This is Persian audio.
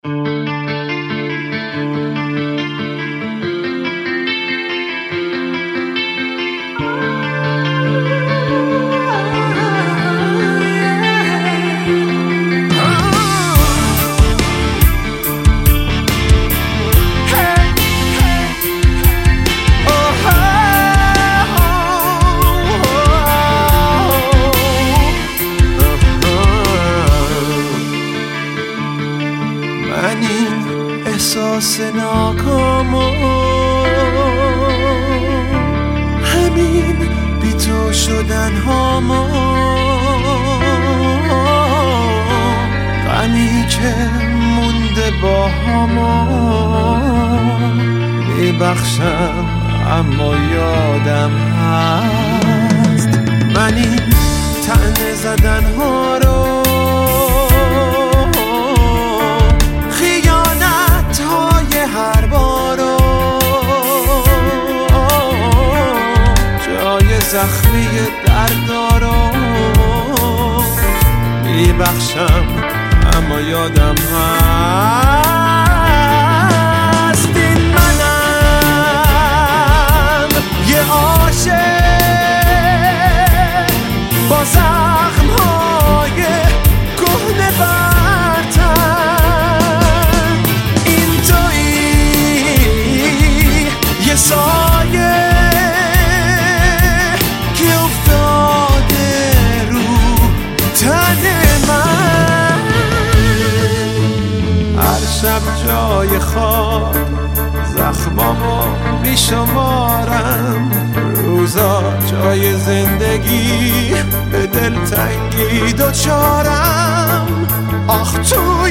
من این احساس ناکامو همین بی تو شدن هامو غمی که مونده با همو میبخشم اما یادم هست. من این طعنه زدن ها رو هر بارو جای زخمی دردارو میبخشم اما یادم هست. این منم یه عاشق با زخم‌های کهنه یه سایه که افتاده رو تن من، هر شب جای خواب زخمامو میشمارم، روزا جای زندگی به دلتنگی دوچارم. آخ تو